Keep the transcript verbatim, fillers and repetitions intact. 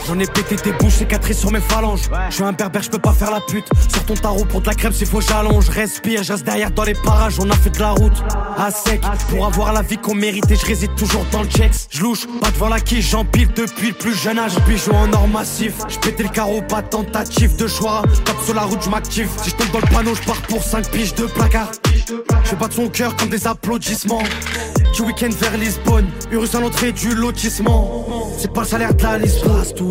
J'en ai pété tes bouches, cicatrices sur mes phalanges. Je suis un berbère, je peux pas faire la pute. Sors ton tarot pour de la crème, s'il faut j'allonge. Respire, je reste derrière dans les parages, on a fait de la route à sec, pour avoir la vie qu'on mérite. Et je réside toujours dans le checks. Je louche, pas devant la quiche, j'empile depuis le plus jeune âge. Bijou en or massif, je pétais le carreau, pas tentative de choix. Tape sur la route, je m'active. Si je tombe dans le panneau, je pars pour cinq piges de placard. Je fais pas de son cœur comme des applaudissements. Du week-end vers Lisbonne, Urus à l'entrée du lotissement. C'est pas le salaire de la Lisbonne.